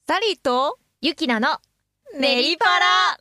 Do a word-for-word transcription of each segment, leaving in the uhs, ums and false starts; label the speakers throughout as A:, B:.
A: サリーと
B: ゆきなの
A: ネリパラ。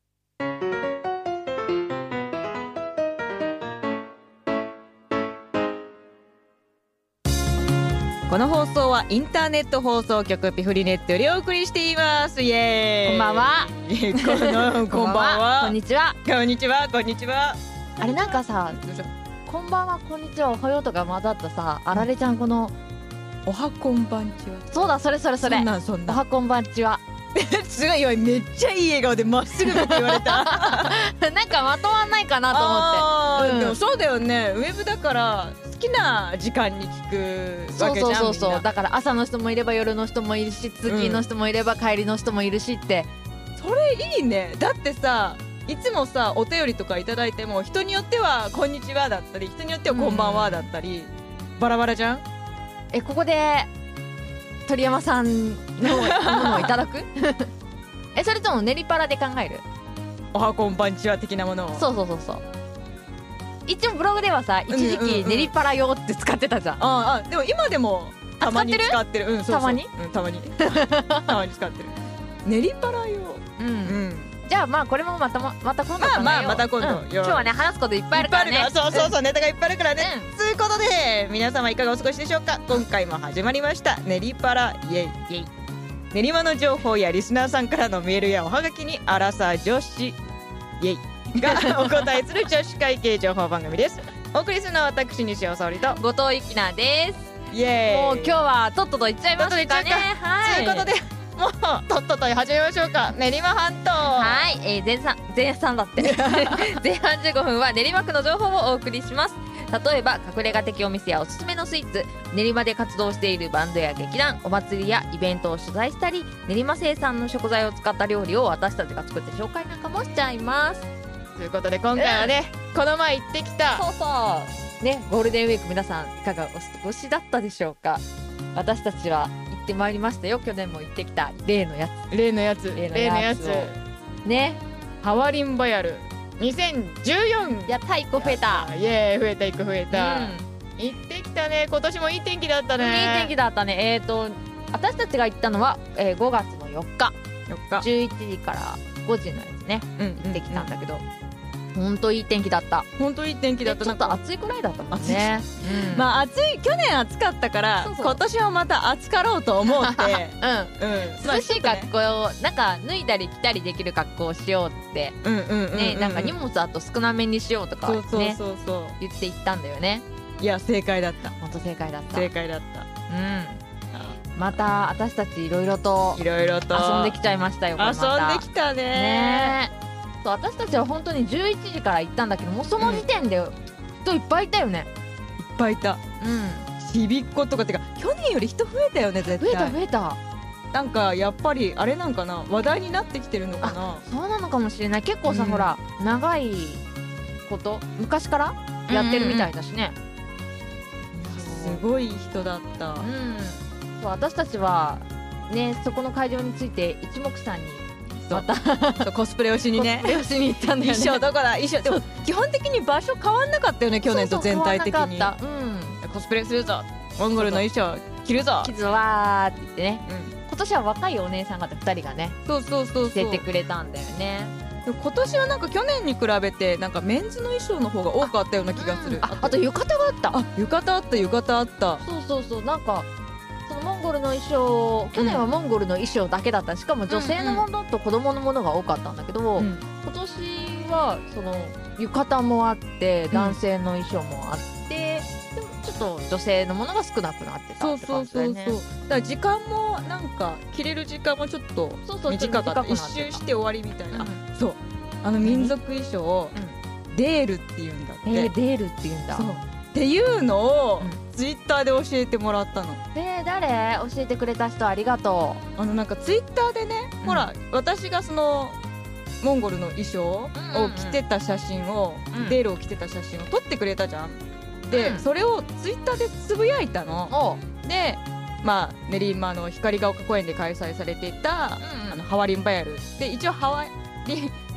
A: この放送はインターネット放送局ピフリネットよりお送りしています。イエーイ。
B: こんばんは。
A: このこんばんは。
B: こんにちは。
A: こんにちは。こんにちは。
B: あれなんかさ、こんばんは、こんにちは、おはようとか混ざったさ、あられちゃんこの
A: おはこんばんちは。
B: そうだ、それそれそれ。
A: そんなんそんなん。
B: おはこんばんちは。
A: すごいよ、めっちゃいい笑顔でまっすぐって言われた。
B: なんかまとまんないかなと思って。うん、
A: でもそうだよね。ウェブだから好きな時間に聞くわけじゃん。
B: そうそうそうそう。
A: みんな
B: だから朝の人もいれば夜の人もいるし、通勤の人もいれば帰りの人もいるしって、
A: うん、それいいね。だってさ、いつもさお便りとかいただいても人によってはこんにちはだったり、人によってはこんばんはだったり、うん、バラバラじゃん。
B: え、ここで鳥山さんのものをいただくえ、それともネリパラで考える？
A: おはこんばんちは的なものを。
B: そうそうそうそう。一応ブログではさ、一時期ネリパラ用って使ってたじゃん。
A: ああ、でも今でもたまに使ってる。うん、そうそう、
B: たまに、
A: うん、たまにたまに使ってる。ネリパラ用。
B: うん、うん。じゃあまあこれもまたまた今度考えよう。
A: まあまあまた今度、うん、
B: 今日はね話すこといっぱいあるからね。
A: そうそうそう、うん、ネタがいっぱいあるからね。と、うん、いうことで皆様いかがお過ごしでしょうか。今回も始まりましたネリパライエイイエイ。練馬の情報やリスナーさんからのメールやおはがきにアラサー女子イエイがお答えする女子会系情報番組です。お送りするのは私西尾沙織と
B: 後藤ゆきなです。
A: イエーイ。
B: もう今日はとっとといっちゃいますかね。
A: はい、ということでもうとっとと始めましょうか。練馬半島。
B: はい、えー、前半前半だって前半じゅうごふんは練馬区の情報をお送りします。例えば隠れ家的お店やおすすめのスイーツ、練馬で活動しているバンドや劇団、お祭りやイベントを取材したり、練馬生産の食材を使った料理を私たちが作って紹介なんかもしちゃいます。
A: ということで今回はね、うん、この前行ってきた、
B: そうそうね、ゴールデンウィーク皆さんいかがお過ごしだったでしょうか。私たちは行ってまいりましたよ。去年も行ってきた例のやつ
A: 例のやつ例のやつ
B: ね、
A: ハワリンバヤルにせんじゅうよん。
B: やった、いっこ増えた。
A: イエーイ、増えたいっこ増えた、うん、行ってきたね。今年もいい天気だったね。
B: いい天気だったね。えーと私たちが行ったのは、えー、ごがつのよっか
A: よっか
B: じゅういちじからごじのやつね、うん、行ってきたんだけど、ほんといい天気だった。
A: ほんといい天気だった。
B: ちょっと暑いくらいだったもんね、うん、
A: まあ暑い、去年暑かったからそうそう、今年はまた暑かろうと思って
B: うん、うん、涼しい格好を、なんか脱いだり着たりできる格好をしようってね、なんか荷物あと少なめにしようとかね、そうそうそうそう言って行ったんだよね。
A: いや正解だった。
B: ほんと正解だった。
A: 正解だった。
B: うん。また私たちいろいろと
A: いろいろと
B: 遊んできちゃいましたよ。
A: 遊んできたね。
B: ね、そう、私たちは本当にじゅういちじから行ったんだけど、もうその時点で人いっぱいいたよね。
A: いっぱいいた。
B: うん。
A: ちびっ子とかってか去年より人増えたよね。絶対
B: 増えた増えた。なん
A: かやっぱりあれなんかな、話題になってきてるのかな。
B: そうなのかもしれない。結構さ、うん、ほら長いこと昔からやってるみたいだしね、
A: うんうん、すごい人だった、うん、
B: そう、私たちはね、そこの会場について一目散にまた
A: コスプレをしにね、
B: コスプレをしに行ったんだよね。
A: 衣装どこだ、衣装でも基本的に場所変わんなかったよね、去年と全体的に。
B: そうそう、変わんなかった、うん、
A: コスプレするぞ、モンゴルの衣装着るぞ、
B: 着るぞわーって言ってね、うん、今年は若いお姉さん方ふたりがね、
A: そうそうそうそう、
B: 着せてくれたんだよね。
A: 今年はなんか去年に比べてなんかメンズの衣装の方が多かったような気がする。
B: あ、うん、あ, あと浴衣があった。
A: あ、浴衣あった、浴衣あった。
B: そうそうそう、なんかそのモンゴルの衣装、去年はモンゴルの衣装だけだった、しかも女性のものと子供のものが多かったんだけど、うん、今年はその浴衣もあって男性の衣装もあって、うん、でもちょっと女性のものが少なくなってたって感じだよね。そうそうそうそう、だ
A: から時間もなんか着れる時間もちょっと短かった。一周して終わりみたいな、うん、そう、あの民族衣装、うん、デールっていうんだって。
B: えー、デールっていうんだ。
A: そうっていうのを、うんツイッターで教えてもらったの。
B: えー、誰？教えてくれた人ありがと
A: う。あのなんかツイッターでね、うん、ほら私がそのモンゴルの衣装を着てた写真を、うんうん、デールを着てた写真を撮ってくれたじゃん。で、うん、それをツイッターでつぶやいたの。で、まあ練馬の光が丘公園で開催されていた、うんうん、あのハワリンバヤルで、一応ハワリ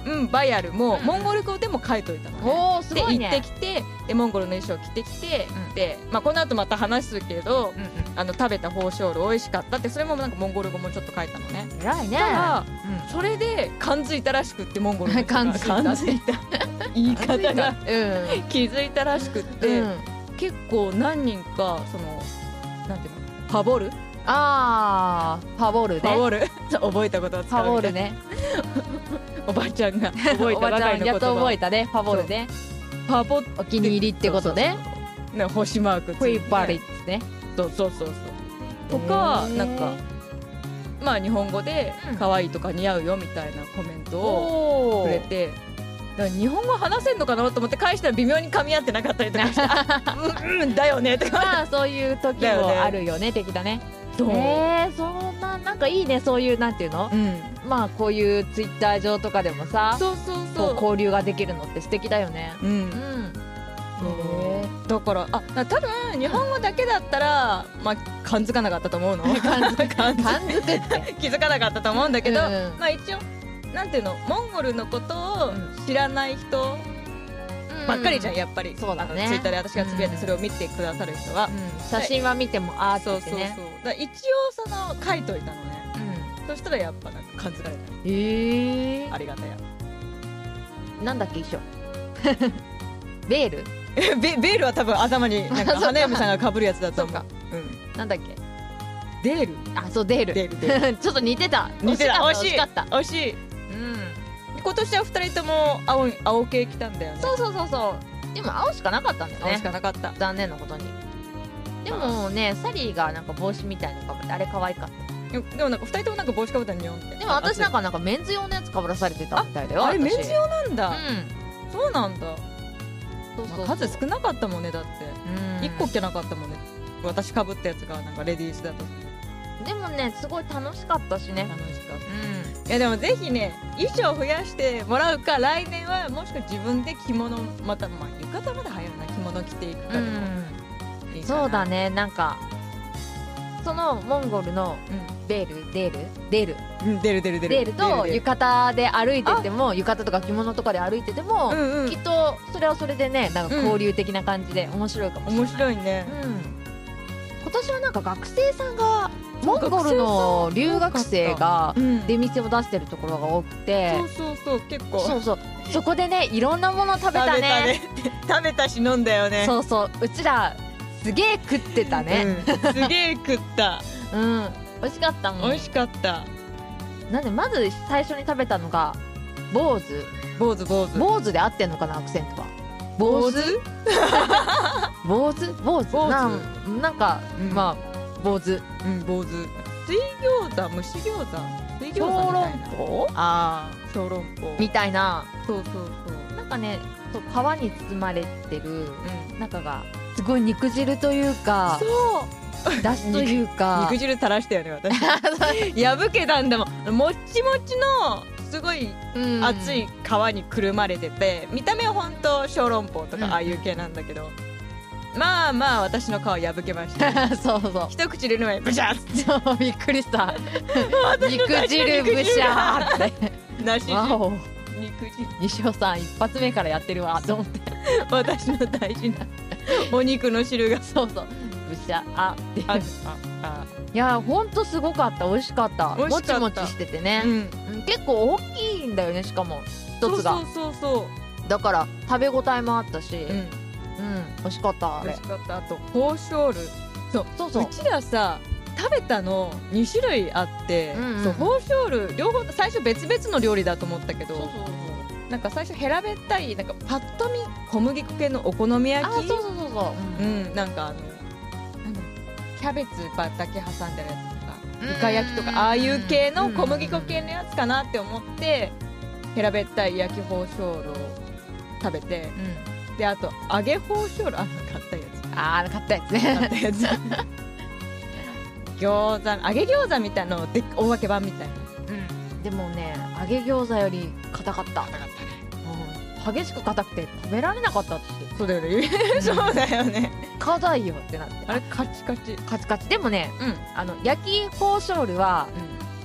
A: うんバヤルも
B: うん
A: モンゴル語でも書いといたのね。
B: おーすごいね。
A: で行ってきてでモンゴルの衣装着てきて、
B: うん
A: で、まあ、この後また話すけど、
B: うんうん
A: あの食べたホウショウル美味しかったってそれもなんかモンゴル語もちょっと書いたのね。
B: 偉いね。
A: ただ
B: うん
A: それで感づいたらしくってモンゴルの人が
B: 感づいた
A: 感づいた言い方が
B: うん
A: 気づいたらしくって、
B: うん、
A: 結構何人かそのなんていうのファボル
B: あーファボルね。
A: ファボル覚えたことを
B: フ
A: 使うみたいな
B: ァボルね。
A: おばあちゃんが覚え
B: おばち
A: たばかりの
B: ゃんやっと覚え
A: た
B: たね。ファボルね。
A: ファボっ
B: お気に入りってことね。
A: ね星マークつ
B: フ
A: いて
B: ェイバリッツね。
A: そうそうそうそうとか
B: へー
A: なんかまあ日本語で
B: うん
A: 可愛いとか似合うよみたいなコメントを
B: おー
A: くれて、だから日本語話せんのかなと思って返したら微妙に噛み合ってなかったりとかしてあうんうんだよねとか
B: まあそういう時も
A: だよね
B: あるよね的だね。
A: そう、
B: えー、そんななんかいいねそういうなんていうの、
A: うん、
B: まあこういうツイッター上とかでもさ
A: そうそう
B: こ
A: そうう
B: 交流ができるのって素敵だよね。
A: う、
B: うんん。へ
A: だからあだ多分日本語だけだったら、まあ感づかなかったと思うの
B: 感づく
A: 感づ
B: 感づくって。
A: 気づかなかったと思うんだけど、
B: うん
A: まあ一応なんていうのモンゴルのことを知らない人ばっかりじゃんやっぱり、
B: そうだね
A: あのツイッターで私がつぶやいてそれを見てくださる人は、
B: うん写真は見てもあーって
A: そうそうそう
B: 言ってね。
A: だから一応その書いといたのね。そしたらやっぱなんか感づかれた。
B: うん。へえ
A: ありがたや
B: ー。なんだっけ衣装。ベール？
A: ベベールは多分頭になんか花嫁さんが被るやつだと思う。
B: そうか
A: うん、
B: なんだっけ？
A: デール
B: あそうデール。
A: デールデール
B: ちょっと似てた。
A: 似てた
B: 惜
A: 惜しい
B: しかった。惜しかっ
A: 惜しい。
B: た。うん。
A: 今年は二人とも青い青系来たんだよね。
B: そうそうそうそう。でも青しかなかったんだよ
A: 青し
B: ね。
A: かなかった。
B: 残念なことに。でもね、サリーがなんか帽子みたいなのかぶってあれ可愛かった。
A: でもでもなんか二人ともなんか帽子かぶったにょんって。
B: でも私なんかなんかメンズ用のやつかぶらされてたみたいだよ。
A: あれメン
B: 私
A: ズ用なんだ。
B: うん。
A: そうなんだ。
B: そうそうそう。
A: 数少なかったもんねだって。
B: うん
A: 一個着なかったもんね。私かぶったやつがなんかレディースだと
B: でもね、すごい楽しかったしね。
A: 楽しかった。
B: う
A: いやでもぜひね衣装増やしてもらうか来年はもしくは自分で着物またまあ浴衣まで流行るな着物着ていくかでもいい
B: ん。
A: かな。
B: そうだね、なんか、そのモンゴルのベール、デール、デール、
A: うん、うん、出る出る出る
B: デールと
A: 出る
B: 浴衣で歩いてても、浴衣とか着物とかで歩いてても、
A: うんうん
B: きっとそれはそれでね、なんか交流的な感じで面白いかもしれない。
A: 面白いね。
B: うん。今年はなんか学生さんがモンゴルの留学生が
A: うん
B: 出店を出してるところが多くて、
A: そうそうそう結構
B: そうそう、そこでねいろんなもの食べたね。
A: 食べたし飲んだよね。
B: そうそう、うちらすげえ食ってたね。
A: うん、すげえ食った。
B: うん、美味しかったもん。
A: 美味しかった。
B: なんでまず最初に食べたのが坊主。
A: 坊主坊主
B: 坊主で合ってんのかなアクセントは。坊主？坊主？坊主？
A: 坊主
B: なんなんか、
A: うん
B: まあ坊主。
A: うん坊主水餃子蒸し餃子水餃
B: 小
A: 子みたい
B: 籠
A: な
B: 包
A: ああ小籠包
B: みたいな。
A: そうそうそう
B: なんかね、そう皮に包まれてる
A: うん
B: 中がすごい肉汁というか
A: そう
B: 出汁というか
A: 肉汁垂らしたよね私破けたんだもんもっちもちのすごい
B: うん
A: 熱い皮にくるまれてて見た目はほんと小籠包と
B: うん
A: かああいう系なんだけど、まあまあ私の皮破けました
B: そうそう
A: 一口入れる前にブシャーって
B: そうびっくりした肉汁ブシャーって
A: 梨汁
B: わお
A: 肉汁
B: 西尾さん一発目からやってるわと思って
A: 私の大事なお肉の汁が
B: そうそうブシャーっていう
A: ああ
B: いやほんとすごかった。美味しかった。
A: 美味しかった
B: もちもちしててね
A: あ、うん
B: うん結構大きいんだよね。しかも一つが
A: そうそうそ
B: だから食べ応えもあったし、
A: う、うん、
B: うん、美味しかったあれ
A: 美味し。かったあとホウショウルそう
B: そうそう
A: うちらさ食べたのに種類あって、
B: うんうん
A: そうホウショウル両方最初別々の料理だと思ったけど
B: そうそう
A: なんか最初平べったいなんかパッと見小麦粉系のお好み焼き
B: あそうそうそうそう、
A: うんなんかあのなんだキャベツばだけ挟んでるやつとか
B: うん
A: イカ焼きとかああいう系の小麦粉系のやつかなって思って平べったい焼きホウショウルを食べて
B: うん
A: であと揚げホウショウルあの買ったやつ
B: ああ買ったやつ
A: 買
B: ね
A: ったやつ餃子揚げ餃子みたいなので大分け版みたいな
B: うんでもね揚げ餃子より硬かった、
A: 硬かったね
B: うん、激しく硬くて食べられなかったって
A: そうだよねそうだよね
B: 硬いよってなって
A: あれカチカチ
B: カチカチでもね
A: うんうん
B: あの焼きホウショウルは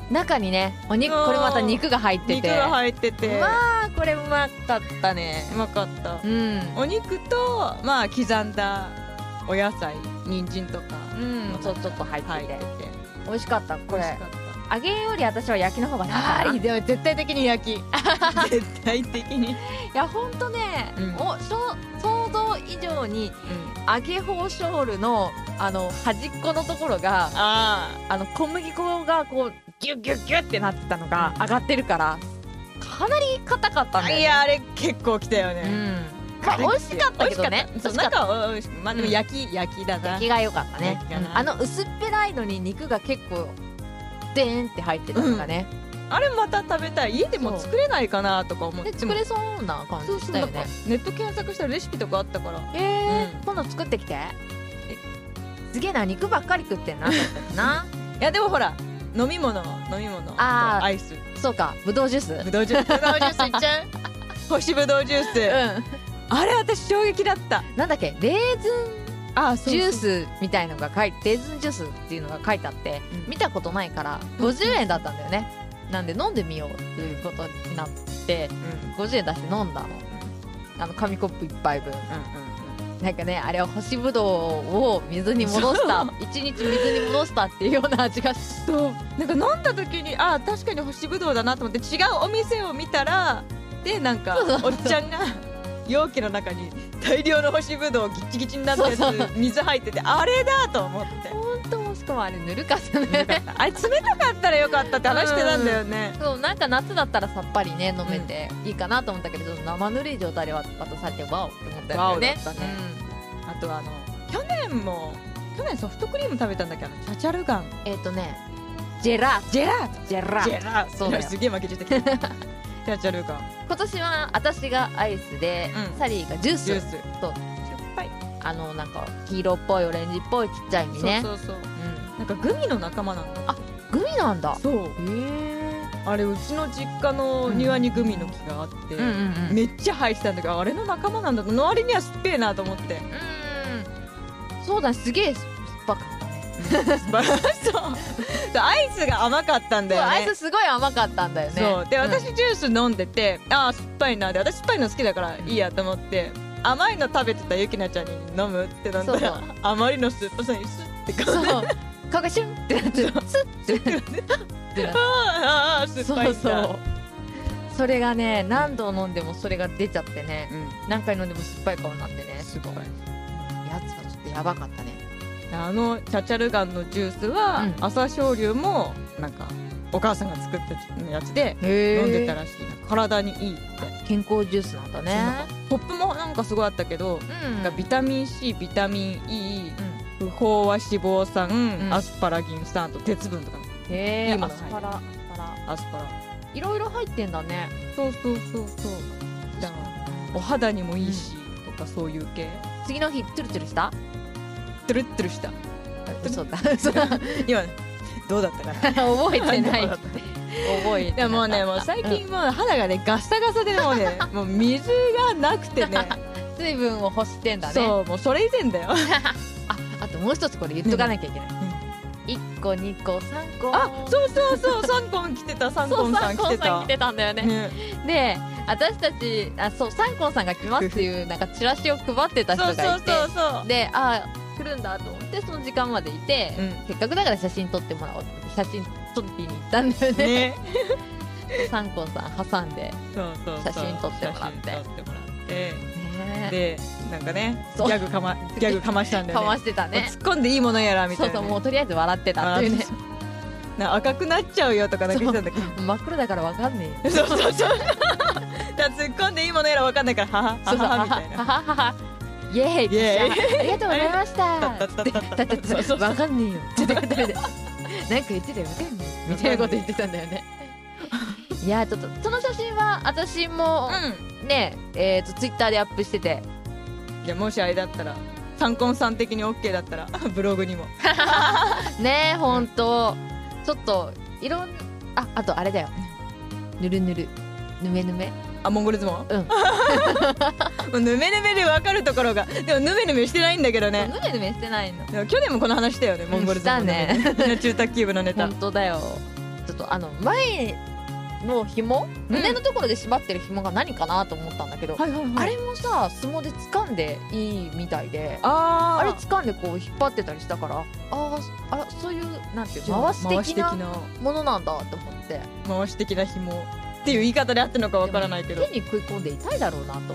B: 中にねお肉、
A: うん
B: これまた肉が入ってて
A: 肉が入ってて
B: まあこれうまかったね。
A: うまかった、
B: うん
A: お肉とまあ刻んだお野菜人参とか
B: うんそうちょっと入ってて
A: 入ってて
B: 美味しかった。これ
A: 美味しかった
B: 揚げより私は焼きの方が好きかな。い
A: でも絶対的に焼き絶対的に、
B: やほんとね、
A: うん
B: おしょ想像以上に揚げホーショールのあの端っこのところが
A: あ
B: あの小麦粉がこうギュッギュッギュッってなってたのが上がってるからかなり硬かったんだよね。
A: あいやあれ結構きたよね、
B: うんまあ美味しかったけどね。
A: そう
B: 美味しかった
A: 中は美味しくまあでも焼き、焼きだな
B: 焼きが良かったね
A: 焼きがな
B: うんあの薄っぺらいのに肉が結構デーンって入ってたのがね、
A: あれまた食べたい。家でも作れないかなとか思って
B: で作れそうな感じしたよね。
A: ネット検索したらレシピとかあったから
B: えー
A: うん
B: 今度作ってきて。すげえな肉ばっかり食ってんな私たちな。
A: いやでもほら飲み物飲み物
B: あー
A: アイス
B: そうかぶどうジュース。
A: ぶどうジュースぶどうジュースいっちゃう干しぶどうジュース、
B: うん
A: あれ私衝撃だった。
B: なんだっけレーズ
A: あ
B: ンジュースみたいのが書いてレーズンジュースっていうのが書いてあって、
A: うん
B: 見たことないからごじゅうえんだったんだよね。なんで飲んでみようっていうことになって
A: うん
B: ごじゅうえん出して飲んだの。あの紙コップ一杯分。
A: うん
B: なんかねあれは干しぶどうを水に戻した
A: そう
B: 一日水に戻したっていうような味がし
A: そうなんか飲んだ時にあ確かに干しぶどうだなと思って違うお店を見たらでなんか
B: そうそう
A: おっちゃんが容器の中に大量の干しぶどうギッチギチになったやつ
B: そうそう
A: 水入っててあれだと思って
B: 本当もしかもあれぬるかったね。
A: あれ冷たかったらよかったって話してたんだよね、
B: そうなんか夏だったらさっぱりね飲めていいかなと思ったけど、生ぬるい状態で渡されてワオって思ったよね。
A: ワオだったねあとはあの去年も去年ソフトクリーム食べたんだけどチャチャルガン
B: うんえっ、とねジェラー
A: ジェラート
B: ジェラー
A: ジェラート
B: そうだよ
A: すげえ負けちゃったけどチャチャルガン
B: 今年は私がアイスで、
A: うん
B: サリーがジュース
A: ジュース
B: そう
A: しょっぱい
B: あのなんか黄色っぽいオレンジっぽいちっちゃい実ね。
A: そうそうそう
B: うん
A: なんかグミの仲間なんだ
B: あグミなんだ。
A: そう
B: へえ
A: あれうちの実家の庭にグミの木があって、
B: うんうんうん
A: めっちゃ生えてたんだけどあれの仲間なんだの割には酸っぺえなと思って
B: うんそうだすげえ酸っぱかったね。
A: そうアイスが甘かったんだ
B: そう
A: よね
B: アイスすごい甘かったんだよね。
A: そうで
B: ん
A: 私ジュース飲んでて、あー酸っぱいなで私酸っぱいの好きだからいいやと思って甘いの食べてたゆきなちゃんに飲むって飲んだら
B: そうそう
A: あまりの酸っぱさにスッて顔で
B: そう顔がシュンってなってスッてなってなって
A: あーあー酸っぱいんだ
B: そうそうそれがね何度飲んでもそれが出ちゃってね
A: うん
B: 何回飲んでも酸っぱい顔になってね
A: すごい
B: やつはちょっとやばかったね。
A: あのチャチャルガンのジュースは、
B: うん
A: 朝青龍もなんかお母さんが作ったやつで
B: へ
A: 飲んでたらしいな体にいいって、
B: 健康ジュースなんだね。
A: ポップもなんかすごいあったけど、
B: うん
A: なんかビタミン C ビタミン E 不飽和脂肪酸、
B: ん
A: アスパラギン酸と鉄分とか
B: へえ
A: いいもの
B: アスパラアスパラ
A: アスパラ
B: いろいろ入ってんだね。
A: そうそうそうそうだからお肌にもいいし、とかそういう系
B: 次の日トゥルトゥルした
A: トゥルットゥルした
B: 嘘だ嘘だ
A: 今どうだったかな
B: 覚えてない
A: どうだった
B: 覚えてなかった
A: でももうねもう最近もう肌がねガッサガサでもうねもう水がなくてね
B: 水分を欲してんだね。
A: そうもうそれ以前だよ
B: ああともう一つこれ言っとかなきゃいけない、いっこにこさんこ
A: あそうそうそうサンコン来てたサンコンさん来て
B: そうサンコンさん
A: た
B: 来てたんだよね。
A: ね
B: で私たちあそうサンコンさんが来ますっていうなんかチラシを配ってた人
A: そう
B: がいて
A: そうそうそう
B: であ来るんだと思ってその時間までいて、
A: うん
B: せっかくだから写真撮ってもらおうって写真撮りに行ったんだよね
A: ね
B: サンコンさん挟んで、
A: そうそうそう
B: 写真撮ってもらって
A: 写真撮ってもらって
B: ね、
A: でなんかねギ
B: そう
A: ャグかまギャグかましたんだよ
B: か
A: ね
B: ましてたね。
A: 突っ込んでいいものやらみた
B: そ
A: いうな
B: そうもうとりあえず笑ってたっていうね
A: な赤くなっちゃうよとかだけ言ってたんだけど
B: 真っ黒だからわかんねえよ
A: そうそうそうだから突っ込んでいいものやらわかんないからはは
B: そうそう
A: ははみたいな
B: ははははイエーイ
A: イエーイ
B: ピシャありがとうございました
A: たったったったったそうそうそう
B: わかんねえよちょっと待って待ってなんか言ってたよわかんねえみたいなこと言ってたんだよねいやちょっとその写真は私もねえーとツイッターでアップしてて
A: うんいやもしあれだったらサンコンさん的に OK だったらブログにも
B: ねえほんとちょっといろんああとあれだよぬるぬるぬめぬめ
A: あモンゴル相撲
B: うん
A: もうぬめぬめで分かるところがでもぬめぬめしてないんだけどね
B: ぬめぬめしてないの
A: でも去年もこの話したよねモンゴル相撲の
B: したね
A: みんな中卓球部のネタ
B: ほんとだよちょっとあの前の紐、胸のところで縛ってる紐が何かなと思ったんだけど、
A: はいはいはい、
B: あれもさ相撲で掴んでいいみたいで、
A: あ
B: あれ掴んでこう引っ張ってたりしたから、ああそういうなんていう回し的なものなんだと思って、
A: 回し的な紐っていう言い方であってるのかわからないけど、
B: 手に食い込んで痛いだろうなと思って、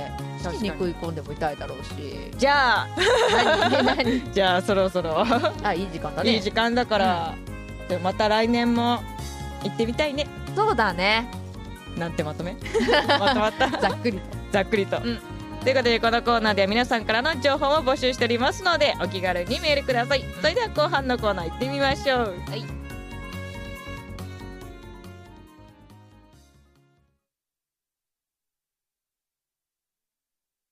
B: うん、手に食い込んでも痛いだろうし、
A: じゃあ
B: 何何
A: じゃあそろそろ
B: あいい時間だね、
A: いい時間だから、うん、また来年も行ってみたいね。
B: そうだね。
A: なんてまとめまとまった
B: ざっくりと
A: ざっくりと、うん、ということでこのコーナーでは皆さんからの情報を募集しておりますのでお気軽にメールください、うん、それでは後半のコーナー行ってみましょう。
B: はい。